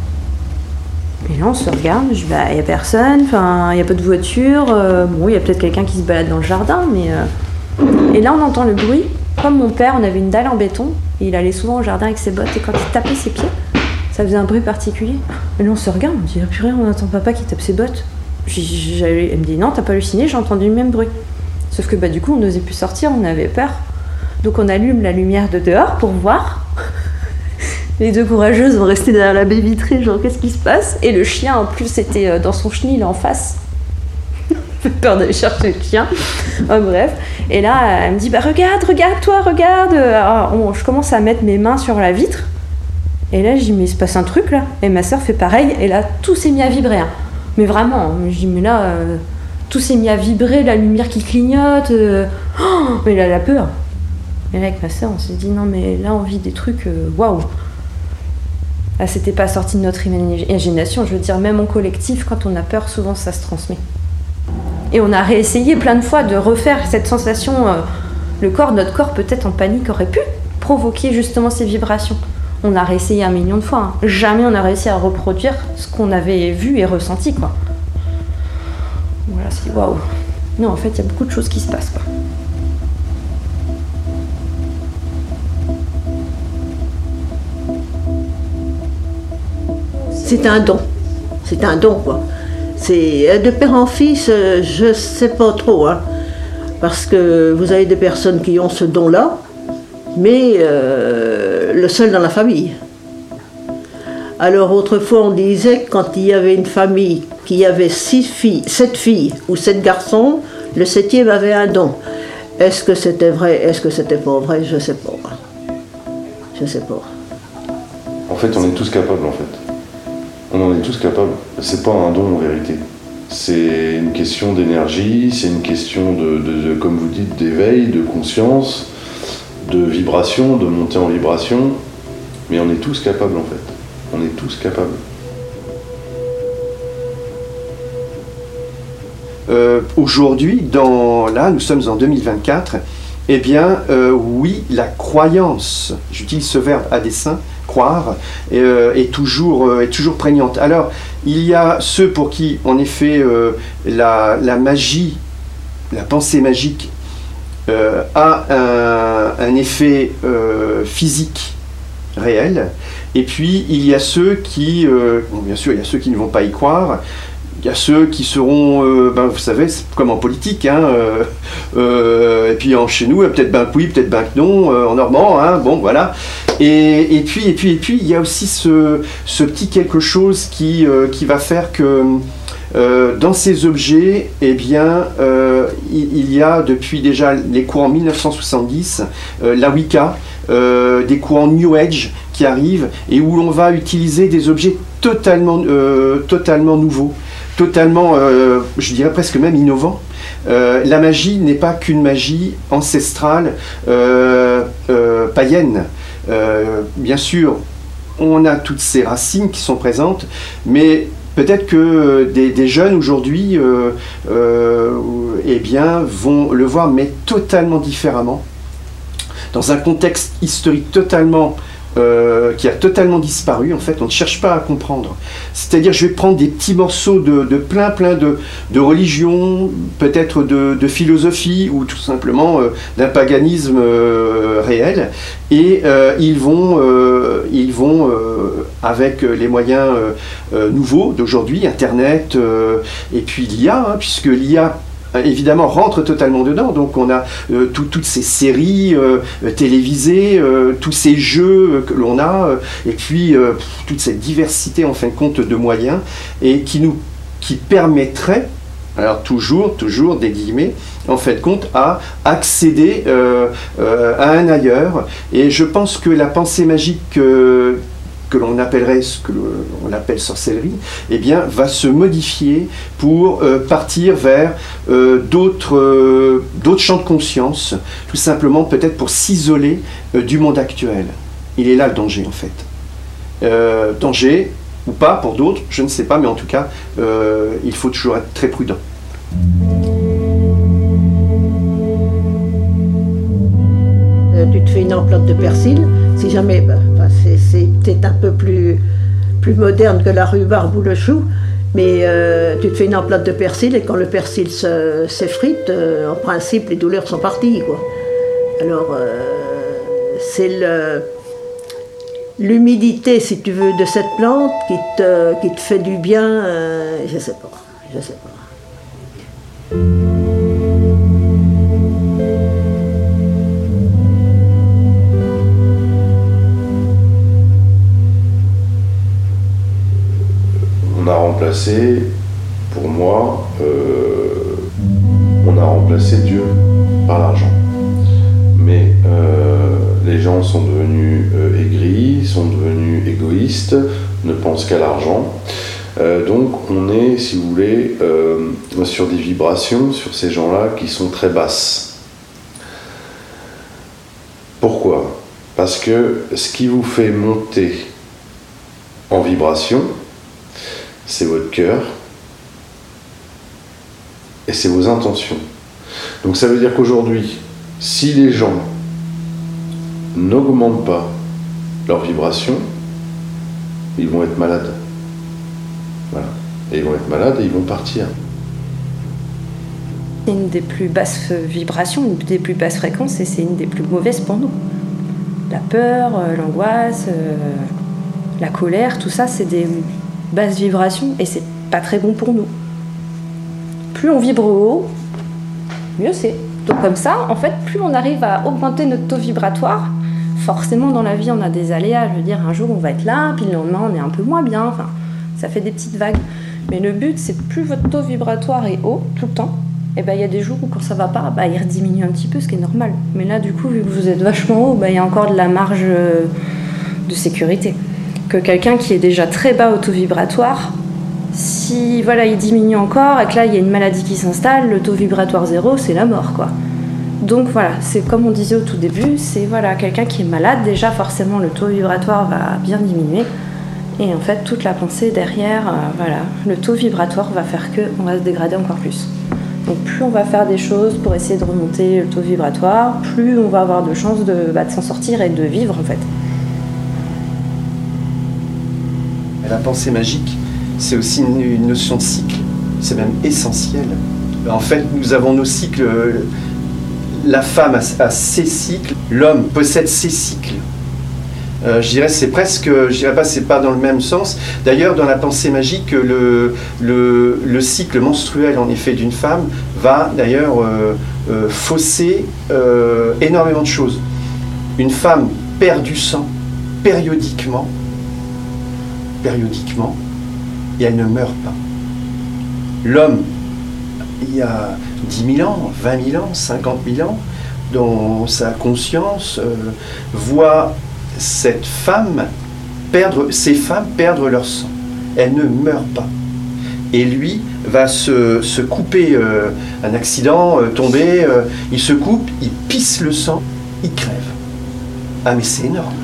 Et là, on se regarde, je dis, bah, il n'y a personne, il n'y a pas de voiture, bon, il y a peut-être quelqu'un qui se balade dans le jardin, mais... Et là, on entend le bruit. Comme mon père, on avait une dalle en béton, et il allait souvent au jardin avec ses bottes, et quand il tapait ses pieds, ça faisait un bruit particulier. Et là, on se regarde, on dit, purée, on entend papa qui tape ses bottes. Elle me dit, non, t'as pas halluciné, j'ai entendu le même bruit. Sauf que du coup, on n'osait plus sortir, on avait peur. Donc on allume la lumière de dehors pour voir. Les deux courageuses vont rester derrière la baie vitrée, genre qu'est-ce qui se passe? Et le chien, en plus, était dans son chenil en face. J'ai peur d'aller chercher le chien. Bref. Et là, elle me dit, regarde. Alors, je commence à mettre mes mains sur la vitre. Et là, je dis, mais il se passe un truc là. Et ma sœur fait pareil. Et là, tout s'est mis à vibrer. Hein. Mais vraiment, je dis, mais là, tout s'est mis à vibrer, la lumière qui clignote. Mais là, la peur. Et là, avec ma sœur, on s'est dit, non, mais là, on vit des trucs, waouh. Là, c'était pas sorti de notre imagination. Je veux dire, même en collectif, quand on a peur, souvent, ça se transmet. Et on a réessayé plein de fois de refaire cette sensation. Notre corps, peut-être en panique, aurait pu provoquer justement ces vibrations. On a réessayé 1 million de fois. Hein. Jamais on a réussi à reproduire ce qu'on avait vu et ressenti, quoi. Voilà, c'est waouh. Non, en fait, il y a beaucoup de choses qui se passent, quoi. C'est un don. C'est un don, quoi. C'est de père en fils, je sais pas trop, hein, parce que vous avez des personnes qui ont ce don-là, mais le seul dans la famille. Alors autrefois on disait que quand il y avait une famille qui avait 7 filles ou 7 garçons, le 7e avait un don. Est-ce que c'était vrai? Est-ce que c'était pas vrai? Je sais pas. Je sais pas. En fait, on est tous capables, en fait. On en est tous capables. C'est pas un don en vérité. C'est une question d'énergie, c'est une question de comme vous dites, d'éveil, de conscience, de vibration, de monter en vibration. Mais on est tous capables en fait. On est tous capables. Aujourd'hui, nous sommes en 2024, eh bien, oui, la croyance, j'utilise ce verbe à dessein, croire, est toujours prégnante. Alors, il y a ceux pour qui, en effet, la magie, la pensée magique a un effet physique réel, et puis il y a ceux qui, bien sûr, il y a ceux qui ne vont pas y croire. Il y a ceux qui seront, vous savez, c'est comme en politique, hein, et puis chez nous, peut-être ben que oui, peut-être ben que non, en normand, hein, bon, voilà. Et puis, il y a aussi ce petit quelque chose qui va faire que dans ces objets, eh bien, il y a depuis déjà les courants 1970, la Wicca, des courants New Age qui arrivent et où l'on va utiliser des objets totalement nouveaux. Totalement, je dirais presque même innovant. La magie n'est pas qu'une magie ancestrale, païenne. Bien sûr, on a toutes ces racines qui sont présentes, mais peut-être que des jeunes aujourd'hui eh bien, vont le voir, mais totalement différemment, dans un contexte historique totalement qui a totalement disparu. En fait, on ne cherche pas à comprendre. C'est-à-dire, je vais prendre des petits morceaux de plein de religions, peut-être de philosophie, ou tout simplement d'un paganisme réel, et ils vont avec les moyens nouveaux d'aujourd'hui, Internet, et puis l'IA, hein, puisque l'IA évidemment rentre totalement dedans, donc on a toutes ces séries télévisées, tous ces jeux que l'on a, et puis toute cette diversité en fin de compte de moyens, et qui permettrait, alors toujours des guillemets, en fin de compte, à accéder à un ailleurs. Et je pense que la pensée magique que l'on appellerait ce que l'on appelle sorcellerie, eh bien, va se modifier pour partir vers d'autres champs de conscience, tout simplement peut-être pour s'isoler du monde actuel. Il est là le danger, en fait. Danger, ou pas pour d'autres, je ne sais pas, mais en tout cas, il faut toujours être très prudent. Tu te fais une emplante de persil, si jamais, c'est peut-être un peu plus moderne que la rhubarbe ou le chou, mais tu te fais une emplante de persil, et quand le persil s'effrite, en principe les douleurs sont parties, quoi. Alors c'est l'humidité, si tu veux, de cette plante qui te fait du bien, je sais pas. remplacé, pour moi, on a remplacé Dieu par l'argent. Mais les gens sont devenus aigris, sont devenus égoïstes, ne pensent qu'à l'argent. Donc on est, si vous voulez, sur des vibrations, sur ces gens-là qui sont très basses. Pourquoi ? Parce que ce qui vous fait monter en vibration, c'est votre cœur et c'est vos intentions. Donc ça veut dire qu'aujourd'hui, si les gens n'augmentent pas leur vibration, ils vont être malades. Voilà. Et ils vont être malades et ils vont partir. C'est une des plus basses vibrations, une des plus basses fréquences, et c'est une des plus mauvaises pour nous. La peur, l'angoisse, la colère, tout ça, c'est des basses vibrations et c'est pas très bon pour nous. Plus on vibre haut, mieux c'est. Donc comme ça, en fait, plus on arrive à augmenter notre taux vibratoire, forcément dans la vie on a des aléas. Je veux dire, un jour on va être là, puis le lendemain on est un peu moins bien, enfin, ça fait des petites vagues. Mais le but, c'est plus votre taux vibratoire est haut tout le temps, et ben il y a des jours où quand ça va pas, il rediminue un petit peu, ce qui est normal. Mais là, du coup, vu que vous êtes vachement haut, il y a encore de la marge de sécurité. Que quelqu'un qui est déjà très bas au taux vibratoire, si il diminue encore et que là il y a une maladie qui s'installe, le taux vibratoire 0, c'est la mort, quoi. Donc voilà, c'est comme on disait au tout début, c'est quelqu'un qui est malade, déjà forcément le taux vibratoire va bien diminuer. Et en fait, toute la pensée derrière, le taux vibratoire va faire qu'on va se dégrader encore plus. Donc plus on va faire des choses pour essayer de remonter le taux vibratoire, plus on va avoir de chances de s'en sortir et de vivre en fait. La pensée magique, c'est aussi une notion de cycle, c'est même essentiel. En fait, nous avons nos cycles, la femme a ses cycles, l'homme possède ses cycles. Je dirais c'est presque, je dirais pas c'est pas dans le même sens. D'ailleurs dans la pensée magique le cycle menstruel en effet d'une femme va d'ailleurs fausser énormément de choses. Une femme perd du sang périodiquement et elle ne meurt pas. L'homme, il y a 10 000 ans, 20 000 ans, 50 000 ans, dans sa conscience, voit ces femmes perdre leur sang. Elles ne meurent pas. Et lui va se couper, un accident, tomber, il se coupe, il pisse le sang, il crève. Ah mais c'est énorme.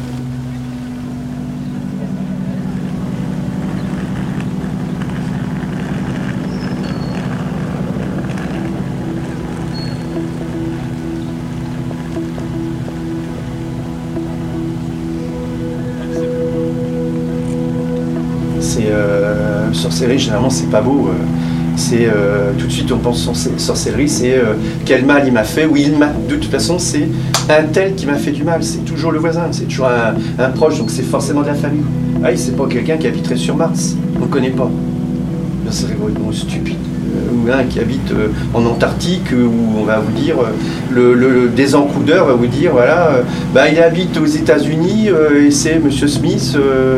Sorcellerie, généralement, c'est pas beau. C'est tout de suite, on pense sorcellerie, c'est quel mal il m'a fait. Oui, de toute façon, c'est un tel qui m'a fait du mal. C'est toujours le voisin, c'est toujours un proche, donc c'est forcément de la famille. Ah, c'est pas quelqu'un qui habiterait sur Mars. On ne connaît pas. Ça serait vraiment stupide. Ou un qui habite en Antarctique, où on va vous dire, le désencroudeur va vous dire, voilà, il habite aux États-Unis et c'est Monsieur Smith.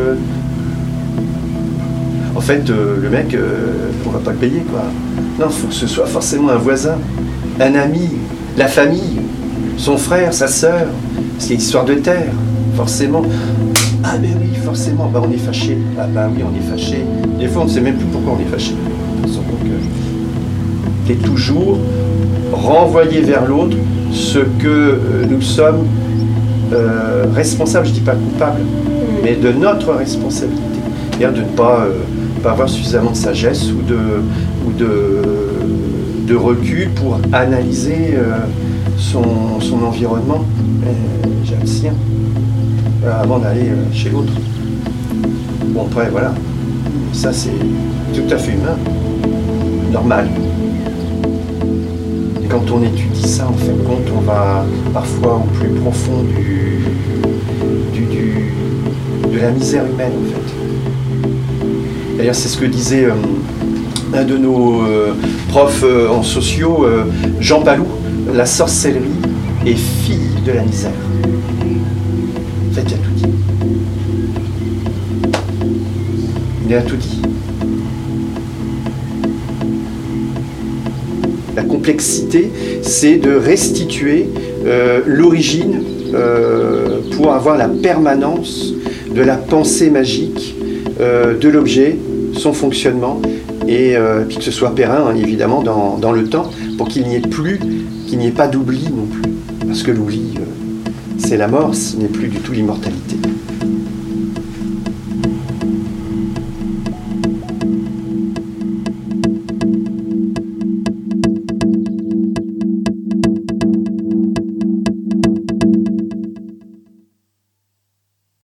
En fait, le mec, on va pas le payer, quoi. Non, il faut que ce soit forcément un voisin, un ami, la famille, son frère, sa sœur. C'est une histoire de terre, forcément. Ah ben oui, forcément, on est fâché. Ah ben oui, on est fâché. Des fois, on ne sait même plus pourquoi on est fâché. Donc, et toujours renvoyer vers l'autre ce que nous sommes responsables, je ne dis pas coupables, mais de notre responsabilité. C'est-à-dire de ne pas avoir suffisamment de sagesse ou de recul pour analyser son environnement, j'ai le sien, avant d'aller chez l'autre. Bon, après, voilà, ça c'est tout à fait humain, normal. Et quand on étudie ça, en fin de compte, on va parfois au plus profond de la misère humaine, en fait. D'ailleurs, c'est ce que disait un de nos profs en sociaux, Jean Palou, la sorcellerie est fille de la misère. En fait, il a tout dit. Il a tout dit. la complexité, c'est de restituer l'origine pour avoir la permanence de la pensée magique de l'objet, son fonctionnement, et puis que ce soit périn, évidemment, dans le temps, pour qu'il n'y ait pas d'oubli non plus. Parce que l'oubli, c'est la mort, ce n'est plus du tout l'immortalité.